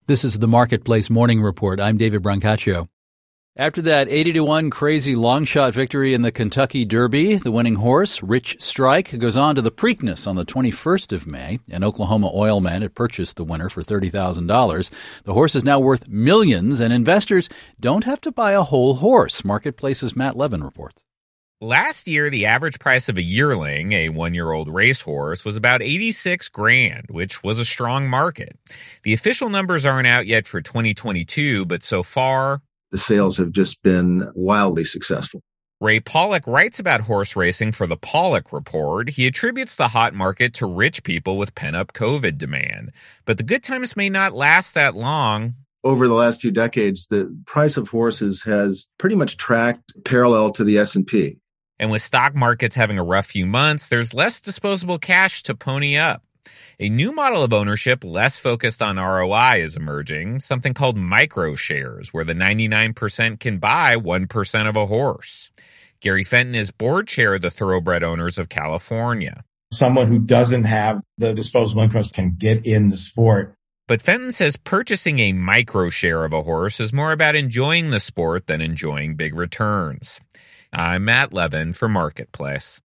This is the Marketplace Morning Report. I'm David Brancaccio. After that 80-1 crazy long shot victory in the Kentucky Derby, the winning horse, Rich Strike, goes on to the Preakness on the 21st of May. An Oklahoma oil man had purchased the winner for $30,000. The horse is now worth millions, and investors don't have to buy a whole horse. Marketplace's Matt Levin reports. Last year, the average price of a yearling, a one-year-old racehorse, was about $86,000, which was a strong market. The official numbers aren't out yet for 2022, but so far, the sales have just been wildly successful. Ray Pollock writes about horse racing for the Pollock Report. He attributes the hot market to rich people with pent-up COVID demand. But the good times may not last that long. Over the last few decades, the price of horses has pretty much tracked parallel to the S&P. And with stock markets having a rough few months, there's less disposable cash to pony up. A new model of ownership less focused on ROI is emerging, something called micro shares, where the 99% can buy 1% of a horse. Gary Fenton is board chair of the Thoroughbred Owners of California. Someone who doesn't have the disposable incomes can get in the sport. But Fenton says purchasing a micro share of a horse is more about enjoying the sport than enjoying big returns. I'm Matt Levin for Marketplace.